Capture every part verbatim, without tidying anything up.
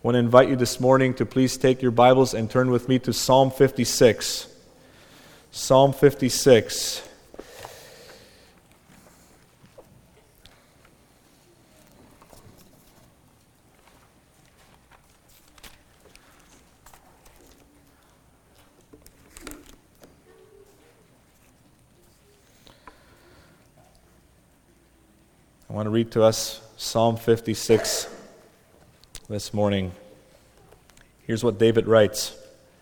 want to invite you this morning to please take your Bibles and turn with me to Psalm fifty-six. Psalm fifty-six. I want to read to us Psalm fifty-six this morning. Here's what David writes.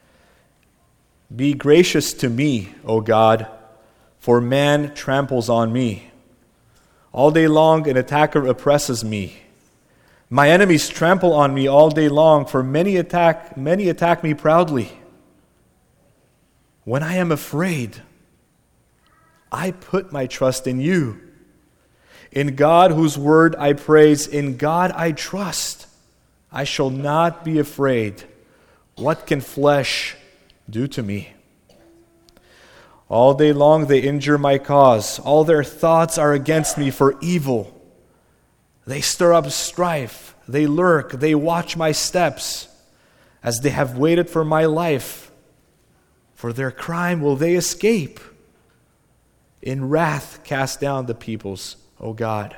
Be gracious to me, O God, for man tramples on me. All day long an attacker oppresses me. My enemies trample on me all day long, for many attack, many attack me proudly. When I am afraid, I put my trust in you. In God, whose word I praise, in God I trust. I shall not be afraid. What can flesh do to me? All day long they injure my cause. All their thoughts are against me for evil. They stir up strife. They lurk. They watch my steps, as they have waited for my life. For their crime will they escape. In wrath cast down the peoples, O God.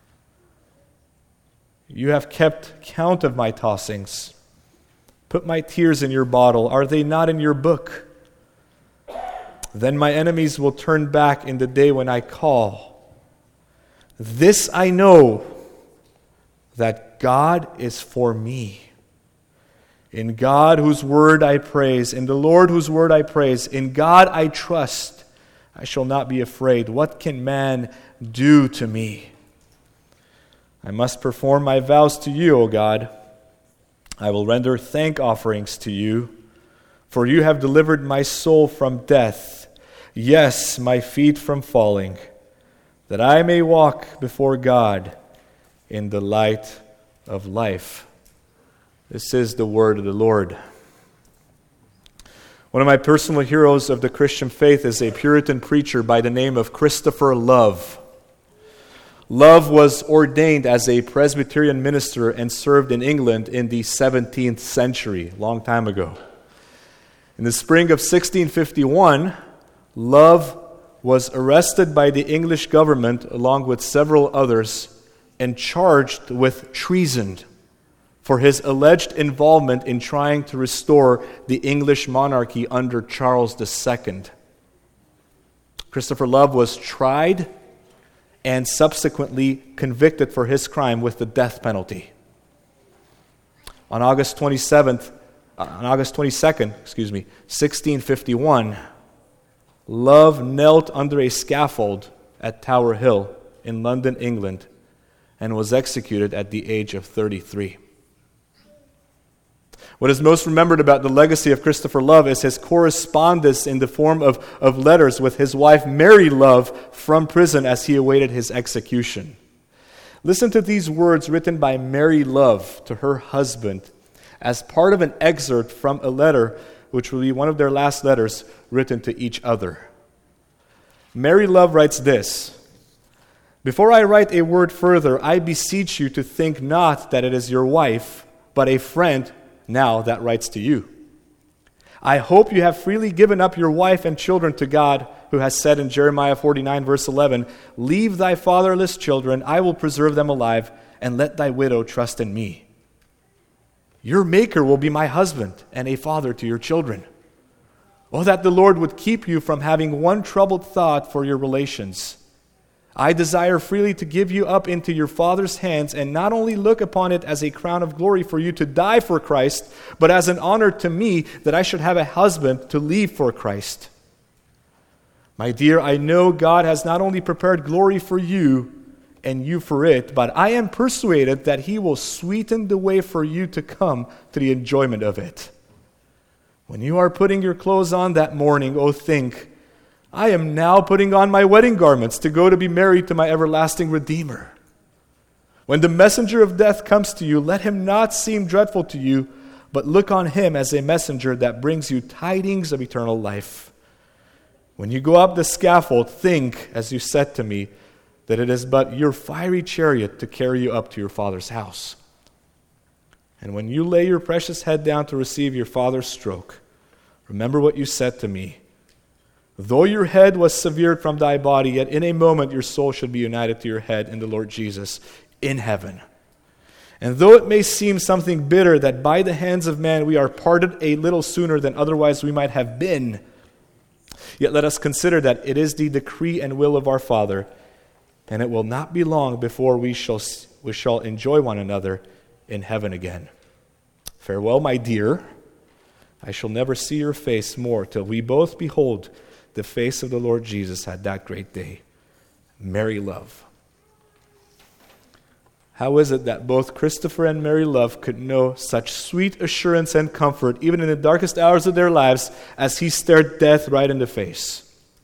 You have kept count of my tossings. Put my tears in your bottle. Are they not in your book? Then my enemies will turn back in the day when I call. This I know, that God is for me. In God whose word I praise, in the Lord whose word I praise, in God I trust. I shall not be afraid. What can man do to me? I must perform my vows to you, O God. I will render thank offerings to you, for you have delivered my soul from death, yes, my feet from falling, that I may walk before God in the light of life. This is the word of the Lord. One of my personal heroes of the Christian faith is a Puritan preacher by the name of Christopher Love. Love was ordained as a Presbyterian minister and served in England in the seventeenth century, a long time ago. In the spring of sixteen fifty-one, Love was arrested by the English government along with several others and charged with treason for his alleged involvement in trying to restore the English monarchy under Charles the Second. Christopher Love was tried and subsequently convicted for his crime with the death penalty. On August twenty-seventh, on August twenty-second, excuse me, sixteen fifty-one, Love knelt under a scaffold at Tower Hill in London, England, and was executed at the age of thirty-three. What is most remembered about the legacy of Christopher Love is his correspondence in the form of, of letters with his wife Mary Love from prison as he awaited his execution. Listen to these words written by Mary Love to her husband as part of an excerpt from a letter which will be one of their last letters written to each other. Mary Love writes this: Before I write a word further, I beseech you to think not that it is your wife, but a friend now that writes to you. I hope you have freely given up your wife and children to God, who has said in Jeremiah forty-nine, verse eleven, Leave thy fatherless children, I will preserve them alive, and let thy widow trust in me. Your Maker will be my husband and a father to your children. Oh, that the Lord would keep you from having one troubled thought for your relations. I desire freely to give you up into your Father's hands, and not only look upon it as a crown of glory for you to die for Christ, but as an honor to me that I should have a husband to leave for Christ. My dear, I know God has not only prepared glory for you and you for it, but I am persuaded that He will sweeten the way for you to come to the enjoyment of it. When you are putting your clothes on that morning, oh, think, I am now putting on my wedding garments to go to be married to my everlasting Redeemer. When the messenger of death comes to you, let him not seem dreadful to you, but look on him as a messenger that brings you tidings of eternal life. When you go up the scaffold, think, as you said to me, that it is but your fiery chariot to carry you up to your Father's house. And when you lay your precious head down to receive your father's stroke, remember what you said to me. Though your head was severed from thy body, yet in a moment your soul should be united to your head in the Lord Jesus in heaven. And though it may seem something bitter that by the hands of man we are parted a little sooner than otherwise we might have been, yet let us consider that it is the decree and will of our Father, and it will not be long before we shall we shall enjoy one another in heaven again. Farewell, my dear. I shall never see your face more till we both behold the face of the Lord Jesus at that great day. Mary Love. How is it that both Christopher and Mary Love could know such sweet assurance and comfort, even in the darkest hours of their lives, as he stared death right in the face?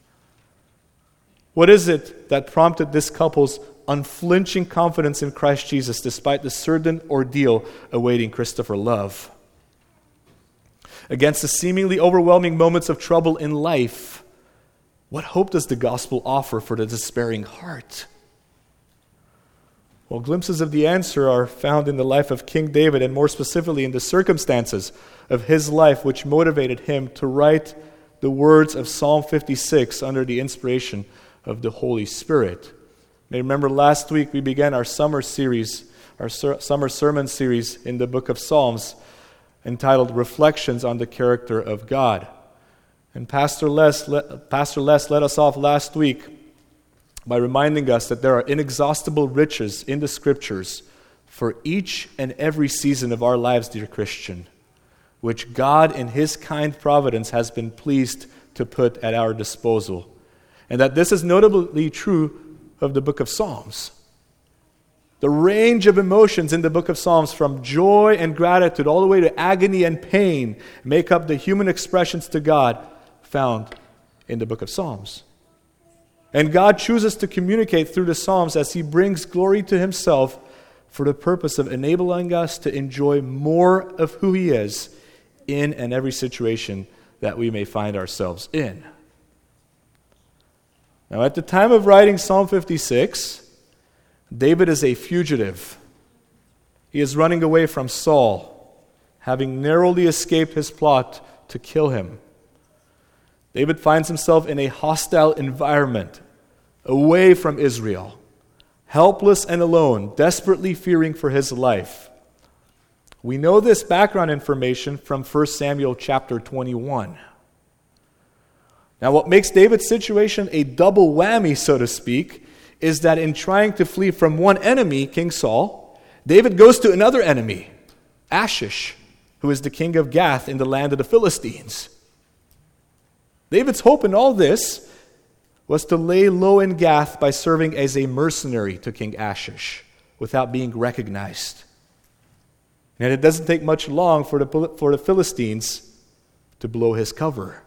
What is it that prompted this couple's unflinching confidence in Christ Jesus despite the certain ordeal awaiting Christopher Love? Against the seemingly overwhelming moments of trouble in life, what hope does the gospel offer for the despairing heart? Well, glimpses of the answer are found in the life of King David, and more specifically in the circumstances of his life which motivated him to write the words of Psalm fifty-six under the inspiration of the Holy Spirit. You may remember last week we began our summer series, our ser- summer sermon series in the book of Psalms, entitled Reflections on the Character of God. And Pastor Les, let, Pastor Les led us off last week by reminding us that there are inexhaustible riches in the Scriptures for each and every season of our lives, dear Christian, which God in His kind providence has been pleased to put at our disposal. And that this is notably true of the book of Psalms. The range of emotions in the book of Psalms, from joy and gratitude all the way to agony and pain, make up the human expressions to God found in the book of Psalms. And God chooses to communicate through the Psalms as He brings glory to Himself for the purpose of enabling us to enjoy more of who He is in and every situation that we may find ourselves in. Now, at the time of writing Psalm fifty-six, David is a fugitive. He is running away from Saul, having narrowly escaped his plot to kill him. David finds himself in a hostile environment, away from Israel, helpless and alone, desperately fearing for his life. We know this background information from First Samuel chapter twenty-one. Now, what makes David's situation a double whammy, so to speak, is that in trying to flee from one enemy, King Saul, David goes to another enemy, Achish, who is the king of Gath in the land of the Philistines. David's hope in all this was to lay low in Gath by serving as a mercenary to King Achish without being recognized. And it doesn't take much long for the, for the Philistines to blow his cover.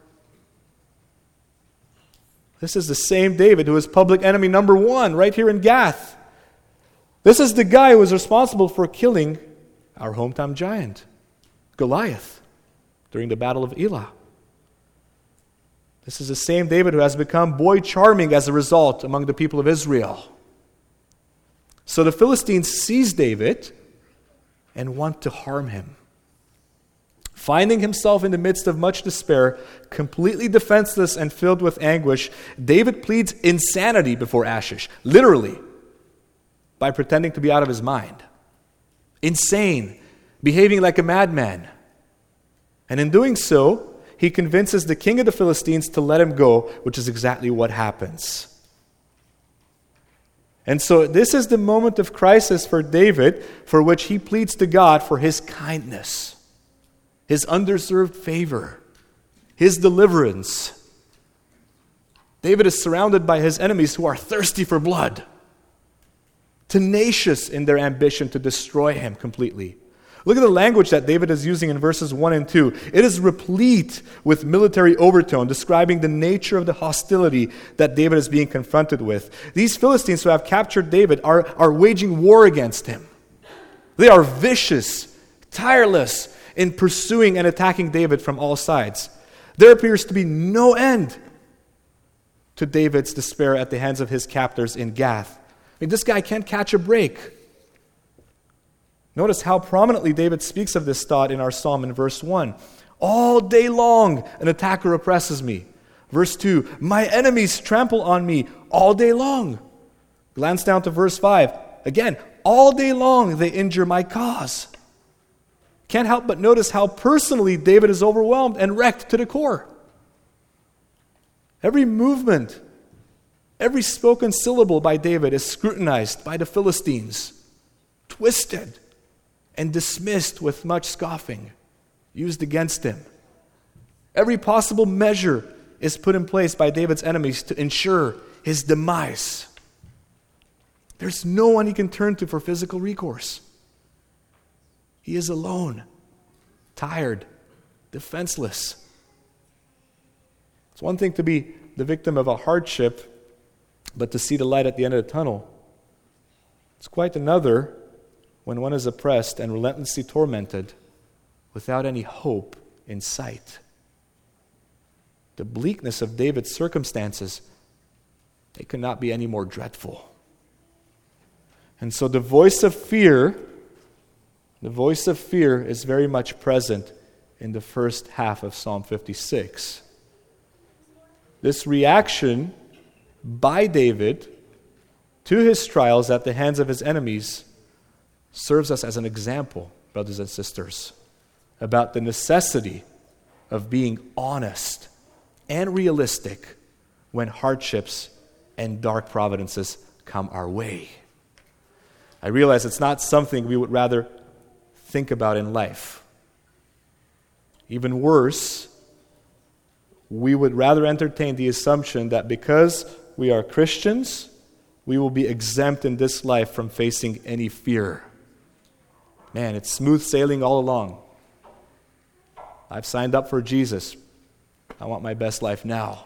This is the same David who is public enemy number one right here in Gath. This is the guy who was responsible for killing our hometown giant, Goliath, during the Battle of Elah. This is the same David who has become boy charming as a result among the people of Israel. So the Philistines seize David and want to harm him. Finding himself in the midst of much despair, completely defenseless and filled with anguish, David pleads insanity before Achish, literally, by pretending to be out of his mind. Insane, behaving like a madman. And in doing so, he convinces the king of the Philistines to let him go, which is exactly what happens. And so this is the moment of crisis for David, for which he pleads to God for His kindness, His undeserved favor, His deliverance. David is surrounded by his enemies who are thirsty for blood, tenacious in their ambition to destroy him completely. Look at the language that David is using in verses one and two. It is replete with military overtone, describing the nature of the hostility that David is being confronted with. These Philistines who have captured David are, are waging war against him. They are vicious, tireless in pursuing and attacking David from all sides. There appears to be no end to David's despair at the hands of his captors in Gath. I mean, this guy can't catch a break. Notice how prominently David speaks of this thought in our psalm in verse one. All day long an attacker oppresses me. Verse two, my enemies trample on me all day long. Glance down to verse five. Again, all day long they injure my cause. Can't help but notice how personally David is overwhelmed and wrecked to the core. Every movement, every spoken syllable by David is scrutinized by the Philistines, twisted and dismissed with much scoffing, used against him. Every possible measure is put in place by David's enemies to ensure his demise. There's no one he can turn to for physical recourse. He is alone, tired, defenseless. It's one thing to be the victim of a hardship, but to see the light at the end of the tunnel. It's quite another when one is oppressed and relentlessly tormented without any hope in sight. The bleakness of David's circumstances, they could not be any more dreadful. And so the voice of fear, the voice of fear is very much present in the first half of Psalm fifty-six. This reaction by David to his trials at the hands of his enemies serves us as an example, brothers and sisters, about the necessity of being honest and realistic when hardships and dark providences come our way. I realize it's not something we would rather think about in life. Even worse, we would rather entertain the assumption that because we are Christians, we will be exempt in this life from facing any fear. Man, it's smooth sailing all along. I've signed up for Jesus. I want my best life now.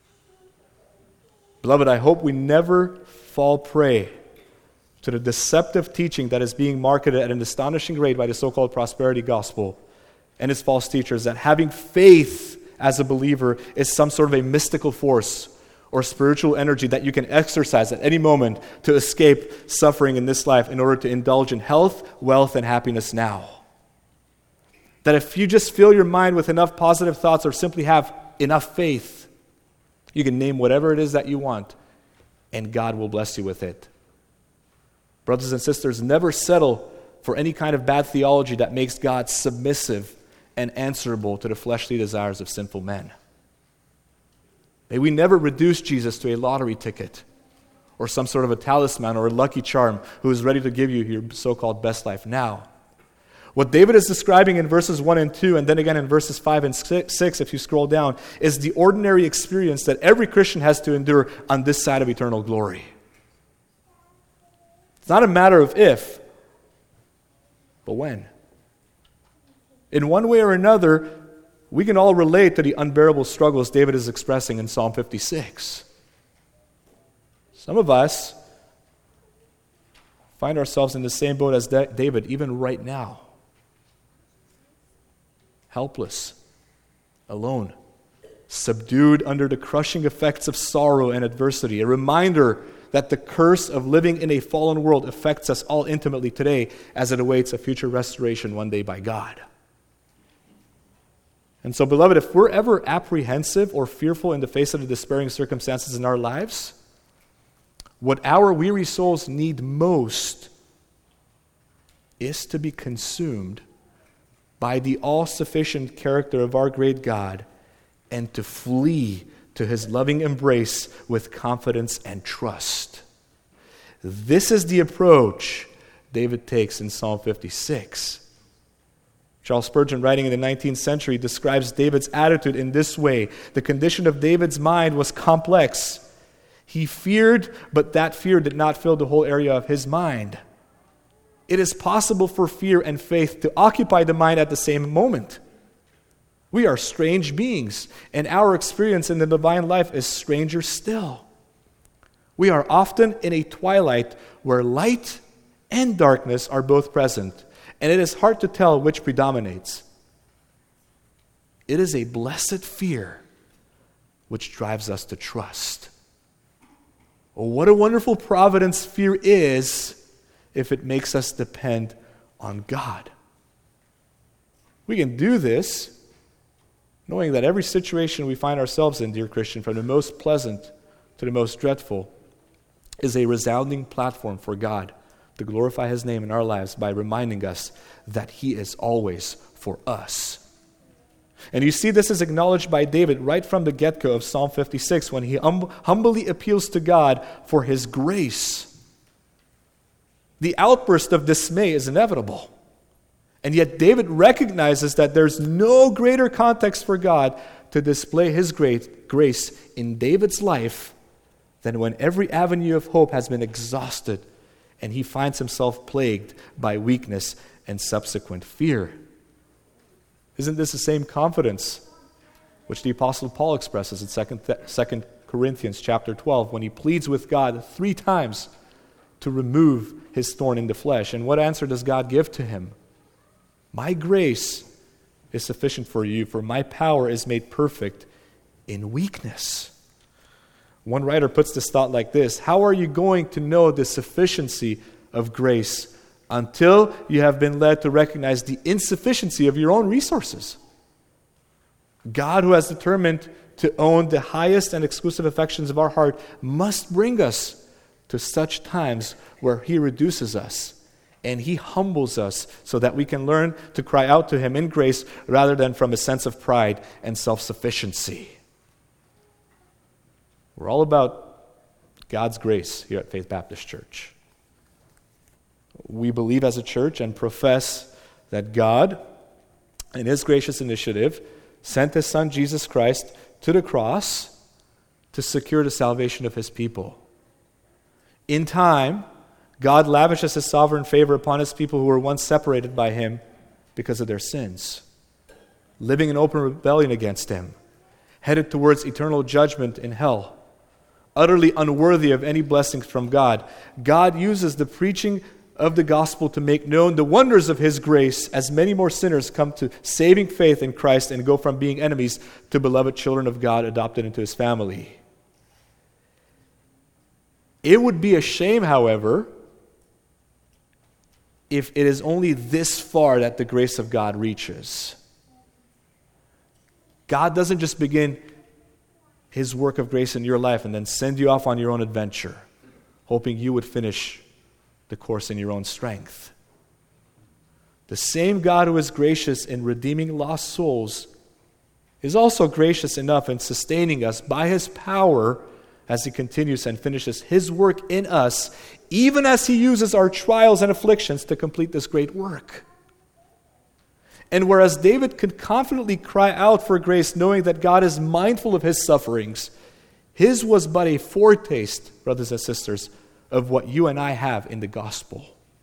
Beloved, I hope we never fall prey to the deceptive teaching that is being marketed at an astonishing rate by the so-called prosperity gospel and its false teachers, that having faith as a believer is some sort of a mystical force or spiritual energy that you can exercise at any moment to escape suffering in this life in order to indulge in health, wealth, and happiness now. That if you just fill your mind with enough positive thoughts or simply have enough faith, you can name whatever it is that you want, and God will bless you with it. Brothers and sisters, never settle for any kind of bad theology that makes God submissive and answerable to the fleshly desires of sinful men. May we never reduce Jesus to a lottery ticket or some sort of a talisman or a lucky charm who is ready to give you your so-called best life now. What David is describing in verses one and two, and then again in verses five and six, if you scroll down, is the ordinary experience that every Christian has to endure on this side of eternal glory. It's not a matter of if, but when. In one way or another, we can all relate to the unbearable struggles David is expressing in Psalm fifty-six. Some of us find ourselves in the same boat as David, even right now. Helpless, alone, subdued under the crushing effects of sorrow and adversity. A reminder that the curse of living in a fallen world affects us all intimately today as it awaits a future restoration one day by God. And so, beloved, if we're ever apprehensive or fearful in the face of the despairing circumstances in our lives, what our weary souls need most is to be consumed by the all-sufficient character of our great God and to flee to His loving embrace with confidence and trust. This is the approach David takes in Psalm fifty-six. Charles Spurgeon, writing in the nineteenth century, describes David's attitude in this way. The condition of David's mind was complex. He feared, but that fear did not fill the whole area of his mind. It is possible for fear and faith to occupy the mind at the same moment. We are strange beings, and our experience in the divine life is stranger still. We are often in a twilight where light and darkness are both present, and it is hard to tell which predominates. It is a blessed fear which drives us to trust. Oh, what a wonderful providence fear is if it makes us depend on God. We can do this knowing that every situation we find ourselves in, dear Christian, from the most pleasant to the most dreadful, is a resounding platform for God to glorify His name in our lives by reminding us that He is always for us. And you see this is acknowledged by David right from the get-go of Psalm fifty-six when he hum- humbly appeals to God for His grace. The outburst of dismay is inevitable. And yet David recognizes that there's no greater context for God to display His great grace in David's life than when every avenue of hope has been exhausted and he finds himself plagued by weakness and subsequent fear. Isn't this the same confidence which the Apostle Paul expresses in Second Corinthians chapter twelve when he pleads with God three times to remove his thorn in the flesh? And what answer does God give to him? My grace is sufficient for you, for my power is made perfect in weakness. One writer puts this thought like this: how are you going to know the sufficiency of grace until you have been led to recognize the insufficiency of your own resources? God, who has determined to own the highest and exclusive affections of our heart, must bring us to such times where He reduces us and He humbles us so that we can learn to cry out to Him in grace rather than from a sense of pride and self-sufficiency. We're all about God's grace here at Faith Baptist Church. We believe as a church and profess that God, in His gracious initiative, sent His Son Jesus Christ to the cross to secure the salvation of His people. In time, God lavishes His sovereign favor upon His people who were once separated by Him because of their sins, living in open rebellion against Him, headed towards eternal judgment in hell, utterly unworthy of any blessings from God. God uses the preaching of the gospel to make known the wonders of His grace as many more sinners come to saving faith in Christ and go from being enemies to beloved children of God adopted into His family. It would be a shame, however, if it is only this far that the grace of God reaches. God doesn't just begin His work of grace in your life and then send you off on your own adventure, hoping you would finish the course in your own strength. The same God who is gracious in redeeming lost souls is also gracious enough in sustaining us by His power as He continues and finishes His work in us, even as He uses our trials and afflictions to complete this great work. And whereas David could confidently cry out for grace, knowing that God is mindful of his sufferings, his was but a foretaste, brothers and sisters, of what you and I have in the gospel.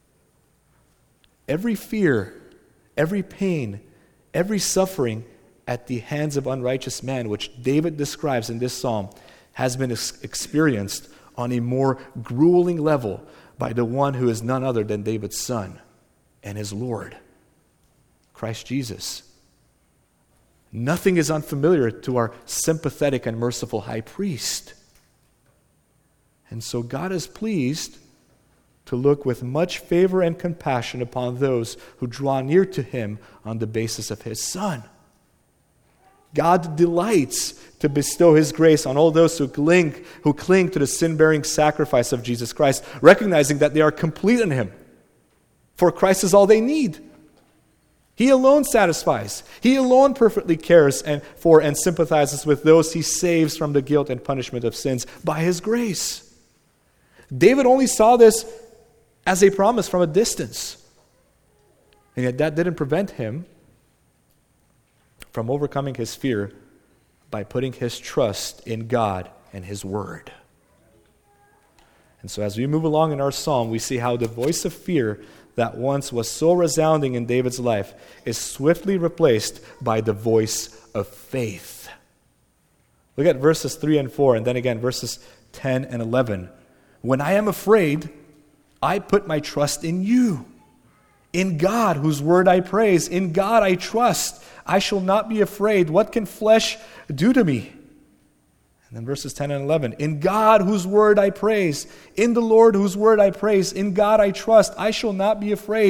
Every fear, every pain, every suffering at the hands of unrighteous man, which David describes in this psalm, has been ex- experienced on a more grueling level by the one who is none other than David's son and his Lord, Christ Jesus. Nothing is unfamiliar to our sympathetic and merciful high priest. And so God is pleased to look with much favor and compassion upon those who draw near to Him on the basis of His Son. God delights to bestow His grace on all those who cling, who cling to the sin-bearing sacrifice of Jesus Christ, recognizing that they are complete in Him. For Christ is all they need. He alone satisfies. He alone perfectly cares and for and sympathizes with those He saves from the guilt and punishment of sins by His grace. David only saw this as a promise from a distance. And yet that didn't prevent him from overcoming his fear by putting his trust in God and His Word. And so as we move along in our psalm, we see how the voice of fear that once was so resounding in David's life is swiftly replaced by the voice of faith. Look at verses three and four, and then again verses ten and eleven. When I am afraid, I put my trust in You. In God, whose word I praise. In God I trust. I shall not be afraid. What can flesh do to me? And then verses ten and eleven. In God, whose word I praise. In the Lord, whose word I praise. In God I trust. I shall not be afraid.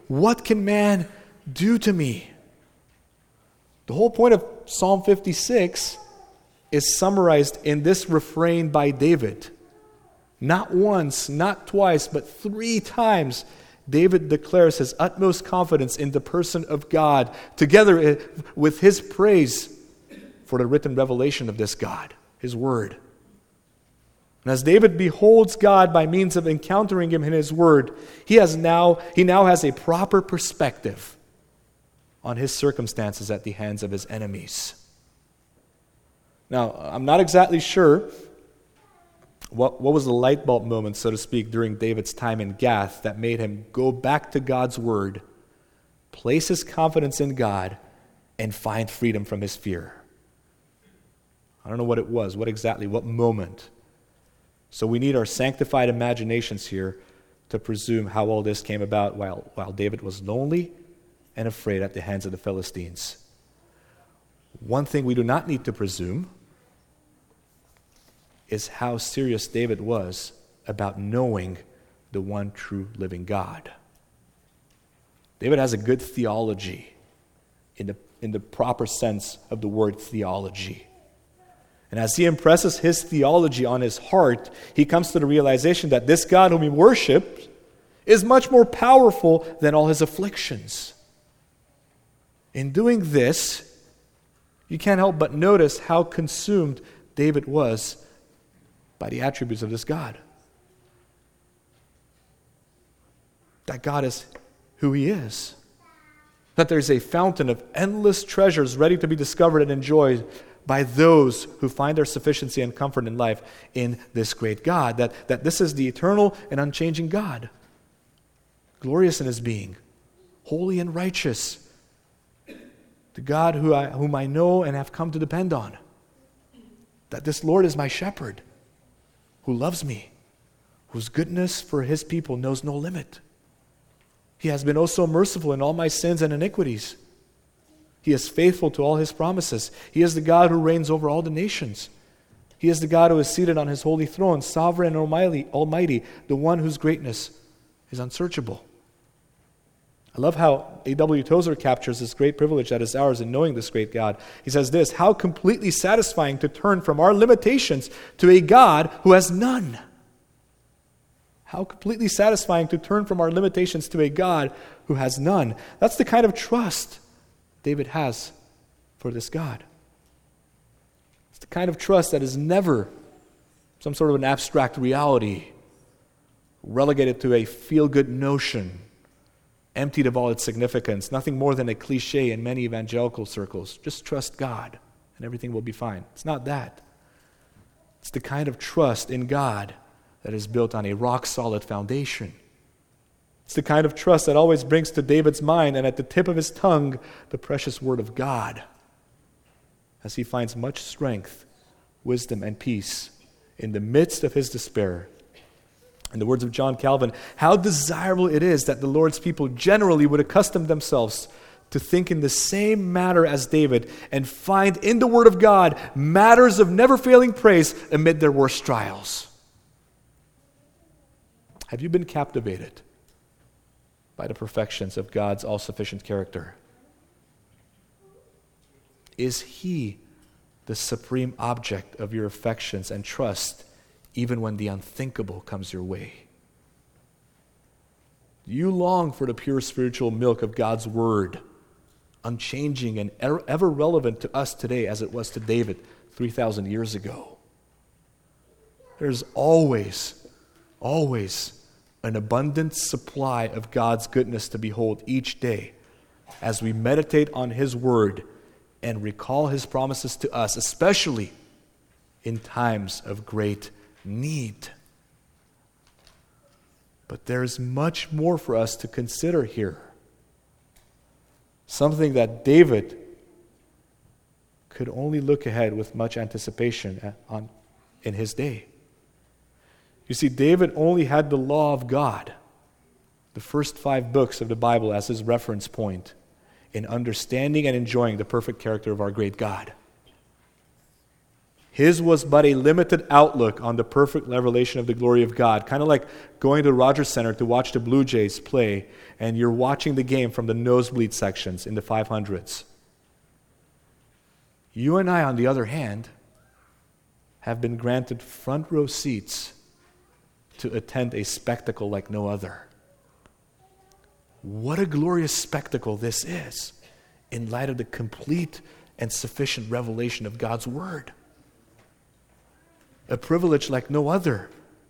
what can man do to me? The whole point of Psalm fifty-six is summarized in this refrain by David. Not once, not twice, but three times, David declares his utmost confidence in the person of God, together with his praise for the written revelation of this God, his word. And as David beholds God by means of encountering him in his word, he has now he now has a proper perspective on his circumstances at the hands of his enemies. Now, I'm not exactly sure what, what was the light bulb moment, so to speak, during David's time in Gath that made him go back to God's word, place his confidence in God, and find freedom from his fear. I don't know what it was, what exactly, what moment. So we need our sanctified imaginations here to presume how all this came about while, while David was lonely and afraid at the hands of the Philistines. One thing we do not need to presume is how serious David was about knowing the one true living God. David has a good theology in the, in the proper sense of the word theology. And as he impresses his theology on his heart, he comes to the realization that this God whom he worships is much more powerful than all his afflictions. In doing this, you can't help but notice how consumed David was by the attributes of this God. That God is who he is. That there's a fountain of endless treasures ready to be discovered and enjoyed by those who find their sufficiency and comfort in life in this great God. That, that this is the eternal and unchanging God. Glorious in his being. Holy and righteous. The God who I, whom I know and have come to depend on. That this Lord is my shepherd, who loves me, whose goodness for his people knows no limit. He has been oh so merciful in all my sins and iniquities. He is faithful to all his promises. He is the God who reigns over all the nations. He is the God who is seated on his holy throne, sovereign and almighty, almighty, the one whose greatness is unsearchable. I love how A W Tozer captures this great privilege that is ours in knowing this great God. He says this, how completely satisfying to turn from our limitations to a God who has none. How completely satisfying to turn from our limitations to a God who has none. That's the kind of trust David has for this God. It's the kind of trust that is never some sort of an abstract reality, relegated to a feel-good notion, emptied of all its significance, nothing more than a cliche in many evangelical circles. Just trust God and everything will be fine. It's not that. It's the kind of trust in God that is built on a rock-solid foundation. It's the kind of trust that always brings to David's mind and at the tip of his tongue the precious word of God, as he finds much strength, wisdom, and peace in the midst of his despair. In the words of John Calvin, how desirable it is that the Lord's people generally would accustom themselves to think in the same manner as David and find in the Word of God matters of never-failing praise amid their worst trials. Have you been captivated by the perfections of God's all-sufficient character? Is He the supreme object of your affections and trust, even when the unthinkable comes your way? Do you long for the pure spiritual milk of God's Word, unchanging and ever relevant to us today as it was to David three thousand years ago? There's always, always an abundant supply of God's goodness to behold each day as we meditate on His Word and recall His promises to us, especially in times of great need. But there's much more for us to consider here. Something that David could only look ahead with much anticipation on in his day. You see, David only had the law of God, the first five books of the Bible, as his reference point in understanding and enjoying the perfect character of our great God. His was but a limited outlook on the perfect revelation of the glory of God. Kind of like going to Rogers Center to watch the Blue Jays play, and you're watching the game from the nosebleed sections in the five hundreds. You and I, on the other hand, have been granted front row seats to attend a spectacle like no other. What a glorious spectacle this is in light of the complete and sufficient revelation of God's Word. A privilege like no other.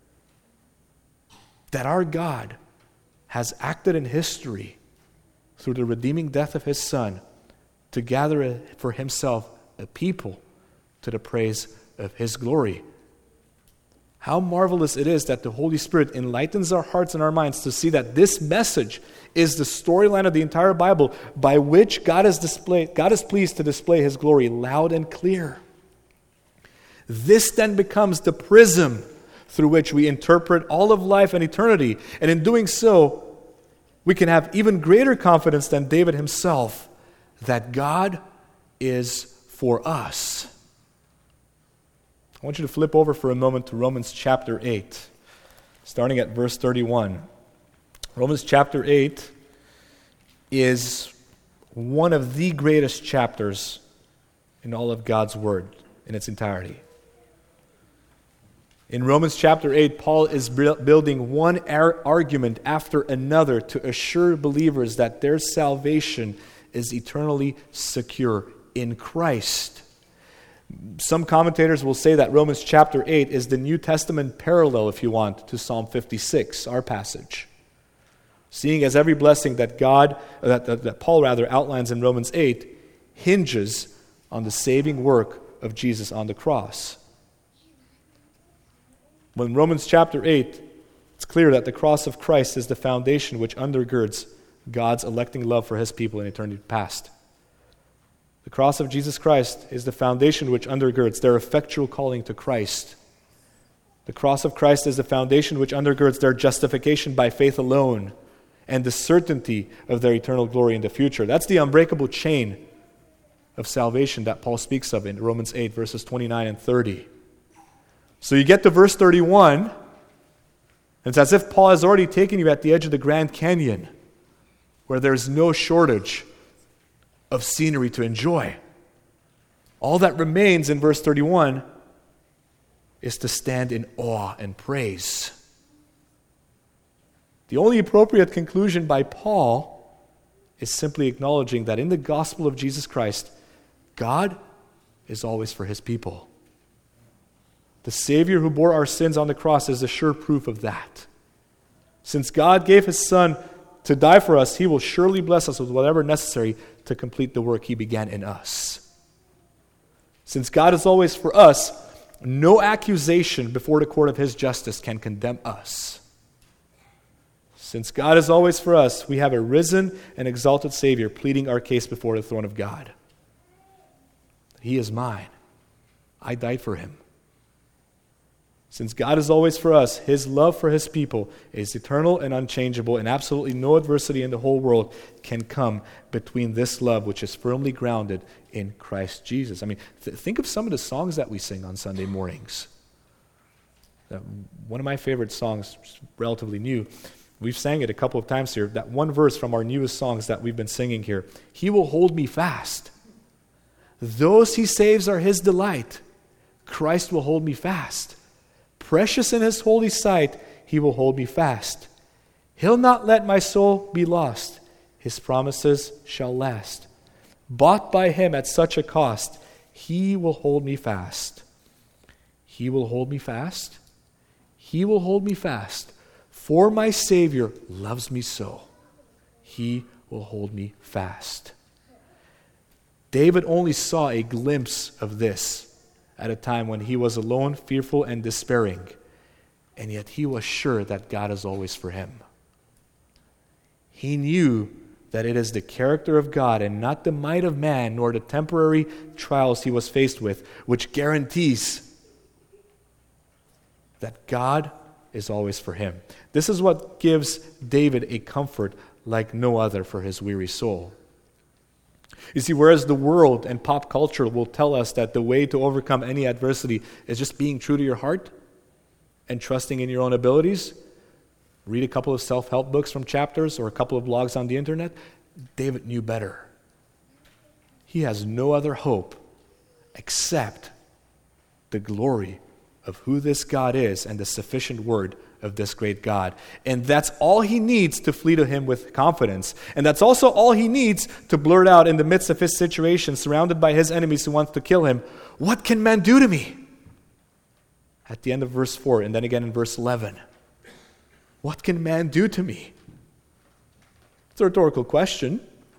That our God has acted in history through the redeeming death of His Son to gather for Himself a people to the praise of His glory. How marvelous it is that the Holy Spirit enlightens our hearts and our minds to see that this message is the storyline of the entire Bible by which God is displayed, God is pleased to display His glory loud and clear. This then becomes the prism through which we interpret all of life and eternity. And in doing so, we can have even greater confidence than David himself that God is for us. I want you to flip over for a moment to Romans chapter eight, starting at verse thirty-one. Romans chapter eight is one of the greatest chapters in all of God's Word in its entirety. In Romans chapter eight, Paul is building one ar- argument after another to assure believers that their salvation is eternally secure in Christ. Some commentators will say that Romans chapter eight is the New Testament parallel, if you want, to Psalm fifty-six, our passage. Seeing as every blessing that God, that, that, that Paul rather outlines in Romans eight, hinges on the saving work of Jesus on the cross. When Romans chapter eight, it's clear that the cross of Christ is the foundation which undergirds God's electing love for His people in eternity past. The cross of Jesus Christ is the foundation which undergirds their effectual calling to Christ. The cross of Christ is the foundation which undergirds their justification by faith alone and the certainty of their eternal glory in the future. That's the unbreakable chain of salvation that Paul speaks of in Romans eight, verses twenty-nine and thirty. So you get to verse thirty-one, and it's as if Paul has already taken you at the edge of the Grand Canyon, where there's no shortage of scenery to enjoy. All that remains in verse thirty-one is to stand in awe and praise. The only appropriate conclusion by Paul is simply acknowledging that in the gospel of Jesus Christ, God is always for His people. The Savior who bore our sins on the cross is a sure proof of that. Since God gave His Son to die for us, He will surely bless us with whatever necessary to complete the work He began in us. Since God is always for us, no accusation before the court of His justice can condemn us. Since God is always for us, we have a risen and exalted Savior pleading our case before the throne of God. He is mine. I died for Him. Since God is always for us, His love for His people is eternal and unchangeable, and absolutely no adversity in the whole world can come between this love, which is firmly grounded in Christ Jesus. I mean, th- think of some of the songs that we sing on Sunday mornings. Uh, one of my favorite songs, relatively new, we've sang it a couple of times here, that one verse from our newest songs that we've been singing here. He will hold me fast. Those He saves are His delight. Christ will hold me fast. Precious in His holy sight, He will hold me fast. He'll not let my soul be lost. His promises shall last. Bought by Him at such a cost, He will hold me fast. He will hold me fast. He will hold me fast. For my Savior loves me so. He will hold me fast. David only saw a glimpse of this at a time when he was alone, fearful, and despairing. And yet he was sure that God is always for him. He knew that it is the character of God and not the might of man nor the temporary trials he was faced with which guarantees that God is always for him. This is what gives David a comfort like no other for his weary soul. You see, whereas the world and pop culture will tell us that the way to overcome any adversity is just being true to your heart and trusting in your own abilities, read a couple of self-help books from chapters or a couple of blogs on the internet, David knew better. He has no other hope except the glory of who this God is and the sufficient word of this great God. And that's all he needs to flee to him with confidence. And that's also all he needs to blurt out in the midst of his situation, surrounded by his enemies who want to kill him, "What can man do to me?" At the end of verse four, and then again in verse eleven. What can man do to me? It's a rhetorical question.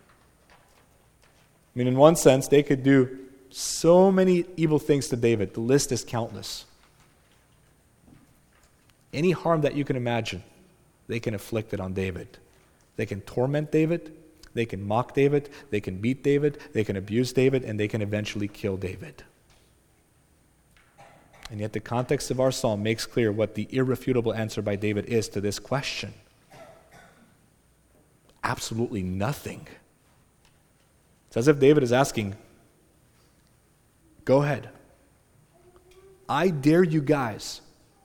I mean, in one sense, they could do so many evil things to David. The list is countless. Any harm that you can imagine, they can inflict it on David. They can torment David, they can mock David, they can beat David, they can abuse David, and they can eventually kill David. And yet the context of our psalm makes clear what the irrefutable answer by David is to this question. Absolutely nothing. It's as if David is asking, go ahead. I dare you guys.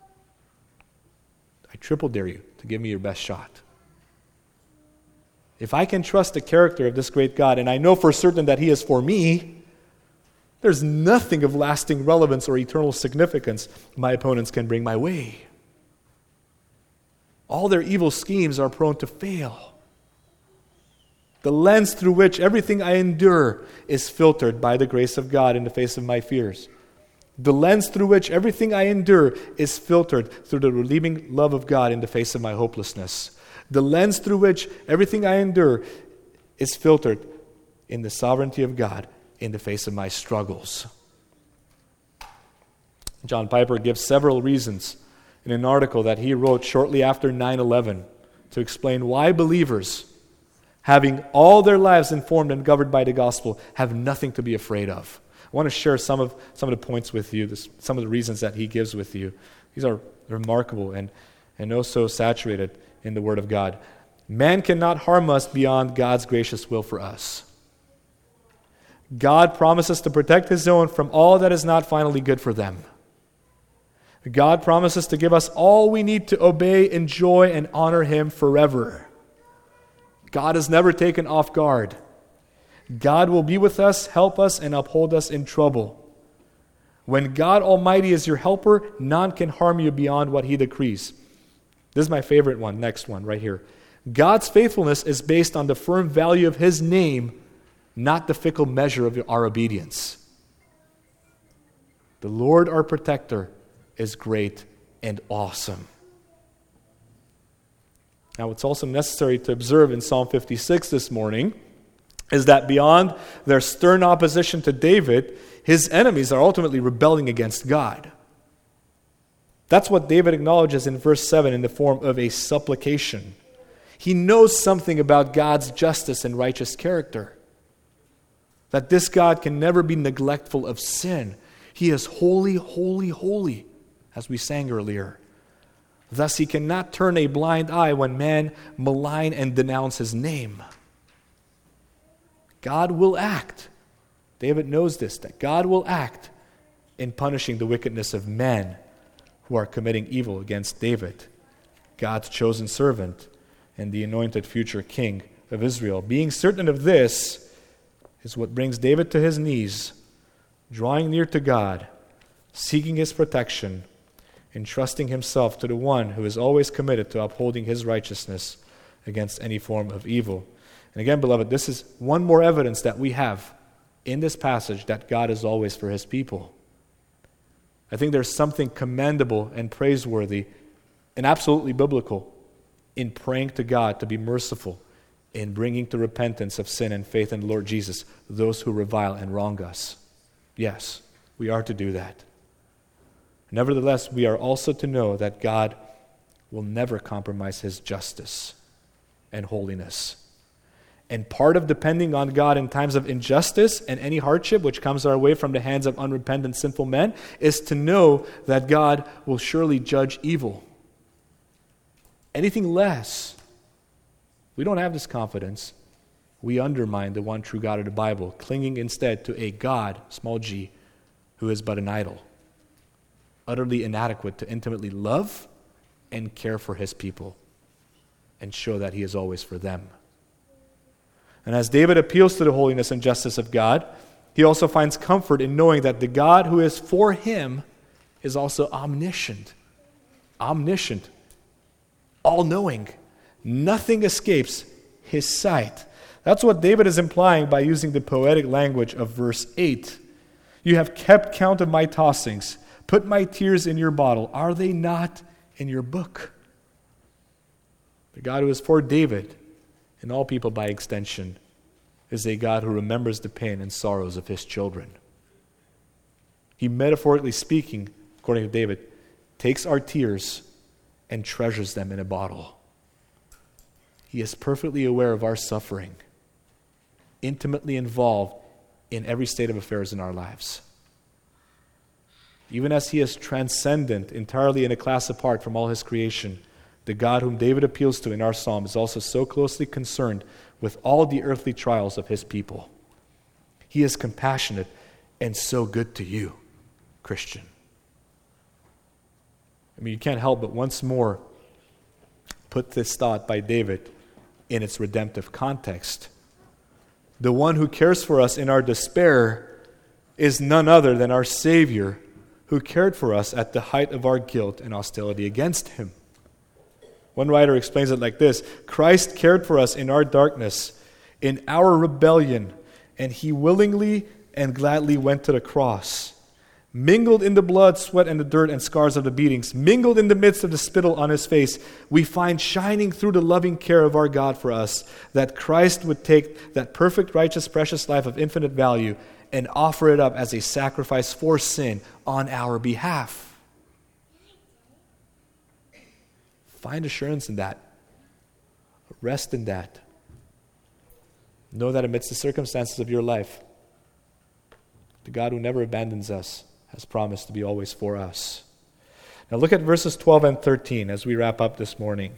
I triple dare you to give me your best shot. If I can trust the character of this great God, and I know for certain that he is for me, there's nothing of lasting relevance or eternal significance my opponents can bring my way. All their evil schemes are prone to fail. The lens through which everything I endure is filtered by the grace of God in the face of my fears. The lens through which everything I endure is filtered through the relieving love of God in the face of my hopelessness. The lens through which everything I endure is filtered in the sovereignty of God in the face of my struggles. John Piper gives several reasons in an article that he wrote shortly after nine eleven to explain why believers, having all their lives informed and governed by the gospel, have nothing to be afraid of. I want to share some of some of the points with you, this, some of the reasons that he gives with you. These are remarkable and, and oh so saturated in the Word of God. Man cannot harm us beyond God's gracious will for us. God promises to protect his own from all that is not finally good for them. God promises to give us all we need to obey, enjoy, and honor him forever. God is never taken off guard. God will be with us, help us, and uphold us in trouble. When God Almighty is your helper, none can harm you beyond what he decrees. This is my favorite one, next one, right here. God's faithfulness is based on the firm value of his name, not the fickle measure of our obedience. The Lord our protector is great and awesome. Now, what's also necessary to observe in Psalm fifty-six this morning is that beyond their stern opposition to David, his enemies are ultimately rebelling against God. That's what David acknowledges in verse seven in the form of a supplication. He knows something about God's justice and righteous character. That this God can never be neglectful of sin. He is holy, holy, holy, as we sang earlier. Thus he cannot turn a blind eye when men malign and denounce his name. God will act. David knows this, that God will act in punishing the wickedness of men who are committing evil against David, God's chosen servant and the anointed future king of Israel. Being certain of this is what brings David to his knees, drawing near to God, seeking his protection, entrusting himself to the one who is always committed to upholding his righteousness against any form of evil. And again, beloved, this is one more evidence that we have in this passage that God is always for his people. I think there's something commendable and praiseworthy and absolutely biblical in praying to God to be merciful in bringing to repentance of sin and faith in the Lord Jesus those who revile and wrong us. Yes, we are to do that. Nevertheless, we are also to know that God will never compromise his justice and holiness. And part of depending on God in times of injustice and any hardship which comes our way from the hands of unrepentant sinful men is to know that God will surely judge evil. Anything less, we don't have this confidence, we undermine the one true God of the Bible, clinging instead to a God, small g, who is but an idol, utterly inadequate to intimately love and care for his people and show that he is always for them. And as David appeals to the holiness and justice of God, he also finds comfort in knowing that the God who is for him is also omniscient, omniscient, all-knowing. Nothing escapes his sight. That's what David is implying by using the poetic language of verse eight. You have kept count of my tossings, put my tears in your bottle. Are they not in your book? The God who is for David, and all people by extension, is a God who remembers the pain and sorrows of his children. He, metaphorically speaking, according to David, takes our tears and treasures them in a bottle. He is perfectly aware of our suffering, intimately involved in every state of affairs in our lives. Even as he is transcendent, entirely in a class apart from all his creation, the God whom David appeals to in our psalm is also so closely concerned with all the earthly trials of his people. He is compassionate and so good to you, Christian. I mean, you can't help but once more put this thought by David in its redemptive context. The one who cares for us in our despair is none other than our Savior, who cared for us at the height of our guilt and hostility against him. One writer explains it like this: Christ cared for us in our darkness, in our rebellion, and he willingly and gladly went to the cross. Mingled in the blood, sweat, and the dirt and scars of the beatings, mingled in the midst of the spittle on his face, we find shining through the loving care of our God for us, that Christ would take that perfect, righteous, precious life of infinite value and offer it up as a sacrifice for sin on our behalf. Find assurance in that. Rest in that. Know that amidst the circumstances of your life, the God who never abandons us has promised to be always for us. Now look at verses twelve and thirteen as we wrap up this morning.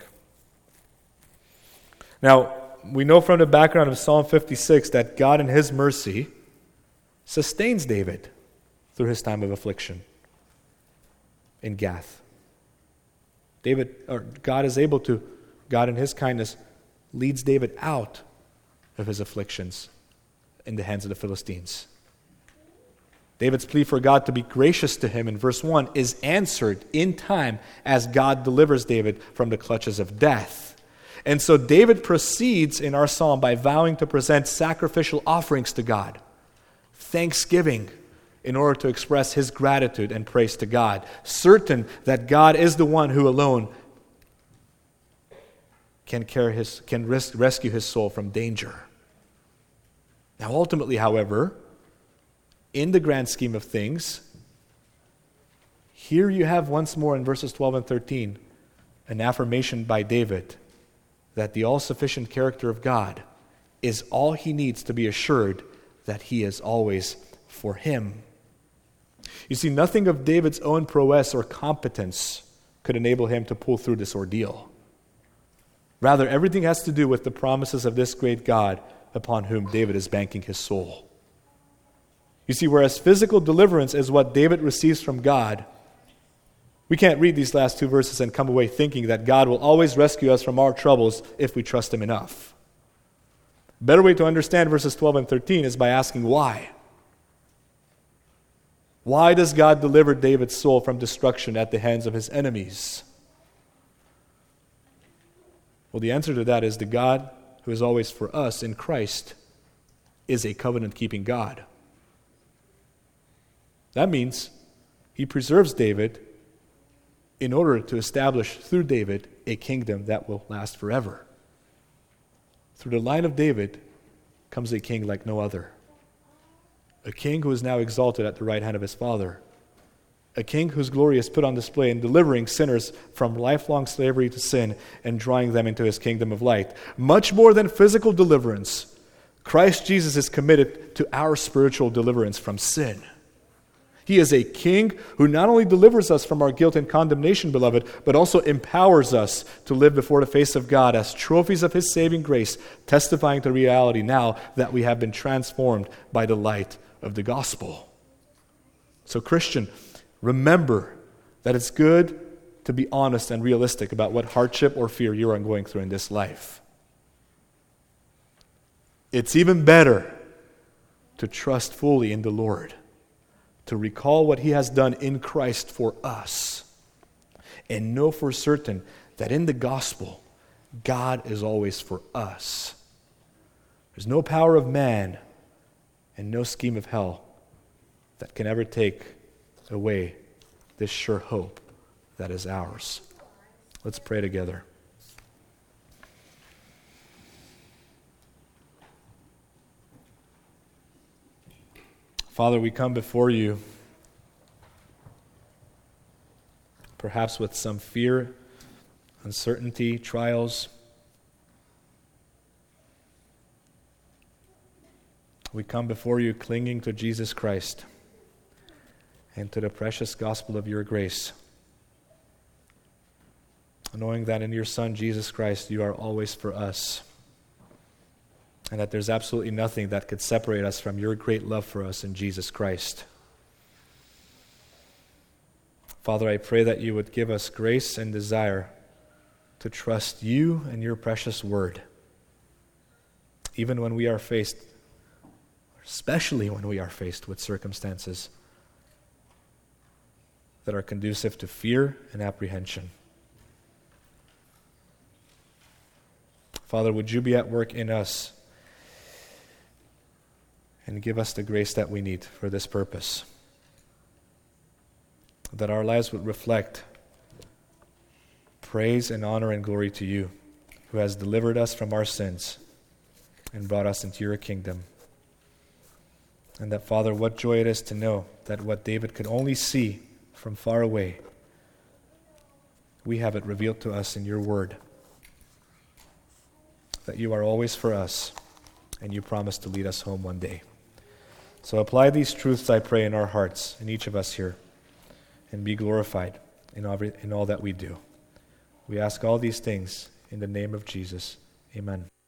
Now, we know from the background of Psalm fifty-six that God in his mercy sustains David through his time of affliction in Gath. David, or God is able to, God in his kindness leads David out of his afflictions in the hands of the Philistines. David's plea for God to be gracious to him in verse one is answered in time as God delivers David from the clutches of death. And so David proceeds in our psalm by vowing to present sacrificial offerings to God, thanksgiving, in order to express his gratitude and praise to God, certain that God is the one who alone can care his, can res- rescue his soul from danger. Now ultimately, however, in the grand scheme of things, here you have once more in verses twelve and thirteen an affirmation by David that the all-sufficient character of God is all he needs to be assured that he is always for him. You see, nothing of David's own prowess or competence could enable him to pull through this ordeal. Rather, everything has to do with the promises of this great God upon whom David is banking his soul. You see, whereas physical deliverance is what David receives from God, we can't read these last two verses and come away thinking that God will always rescue us from our troubles if we trust him enough. A better way to understand verses twelve and thirteen is by asking why. Why does God deliver David's soul from destruction at the hands of his enemies? Well, the answer to that is the God who is always for us in Christ is a covenant-keeping God. That means he preserves David in order to establish through David a kingdom that will last forever. Through the line of David comes a king like no other. A king who is now exalted at the right hand of his Father. A king whose glory is put on display in delivering sinners from lifelong slavery to sin and drawing them into his kingdom of light. Much more than physical deliverance, Christ Jesus is committed to our spiritual deliverance from sin. He is a king who not only delivers us from our guilt and condemnation, beloved, but also empowers us to live before the face of God as trophies of his saving grace, testifying to reality now that we have been transformed by the light of the gospel. So, Christian, remember that it's good to be honest and realistic about what hardship or fear you are going through in this life. It's even better to trust fully in the Lord, to recall what he has done in Christ for us, and know for certain that in the gospel, God is always for us. There's no power of man and no scheme of hell that can ever take away this sure hope that is ours. Let's pray together. Father, we come before you, perhaps with some fear, uncertainty, trials. We come before you clinging to Jesus Christ and to the precious gospel of your grace, knowing that in your Son, Jesus Christ, you are always for us, and that there's absolutely nothing that could separate us from your great love for us in Jesus Christ. Father, I pray that you would give us grace and desire to trust you and your precious word, even when we are faced, especially when we are faced with circumstances that are conducive to fear and apprehension. Father, would you be at work in us and give us the grace that we need for this purpose, that our lives would reflect praise and honor and glory to you, who has delivered us from our sins and brought us into your kingdom. And that, Father, what joy it is to know that what David could only see from far away, we have it revealed to us in your word, that you are always for us and you promise to lead us home one day. So apply these truths, I pray, in our hearts, in each of us here, and be glorified in all, in all that we do. We ask all these things in the name of Jesus. Amen.